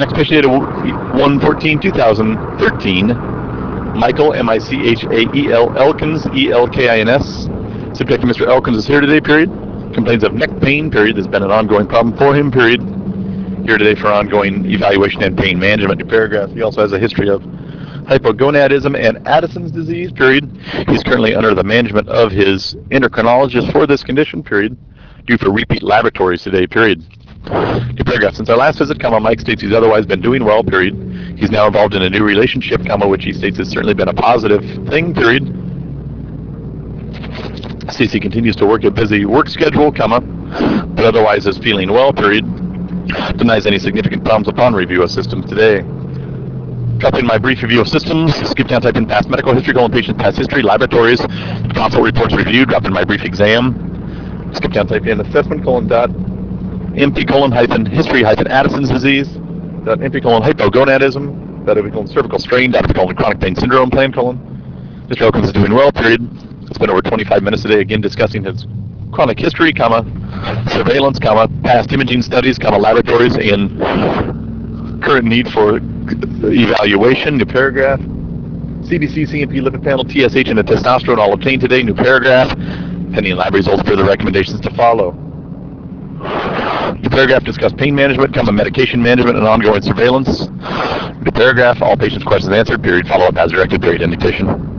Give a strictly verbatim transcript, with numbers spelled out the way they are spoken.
next patient data, one fourteen two thousand thirteen, Michael, M I C H A E L, Elkins, E L K I N S. Subject Mister Elkins is here today, period. Complains of neck pain, period. There's been an ongoing problem for him, period. Here today for ongoing evaluation and pain management. New paragraph. He also has a history of hypogonadism and Addison's disease, period. He's currently under the management of his endocrinologist for this condition, period. Due for repeat laboratories today, period. New paragraph. Since our last visit, comma, Mike states he's otherwise been doing well, period. He's now involved in a new relationship, comma, which he states has certainly been a positive thing, period. C C continues to work a busy work schedule, comma, but otherwise is feeling well, period. Denies any significant problems upon review of systems today. Drop in my brief review of systems. Skip down, type in past medical history, colon, patient past history, laboratories, consult reports reviewed. Drop in my brief exam. Skip down, type in assessment, colon, dot, M P colon, hyphen, history, hyphen, Addison's disease, dot, M P colon, hypogonadism, dot, M P colon, cervical strain, dot, M P colon, chronic pain syndrome, plan, colon. Mister Elkins is doing well, period. It's been over twenty-five minutes today, again discussing his chronic history, comma, surveillance, comma, past imaging studies, comma, laboratories, and current need for evaluation. New paragraph. C B C, C M P, lipid panel, T S H, and a testosterone all obtained today. New paragraph. Pending lab results, further recommendations to follow. New paragraph. Discuss pain management, comma, medication management, and ongoing surveillance. New paragraph. All patients' questions answered. Period. Follow up as directed. Period. End petition.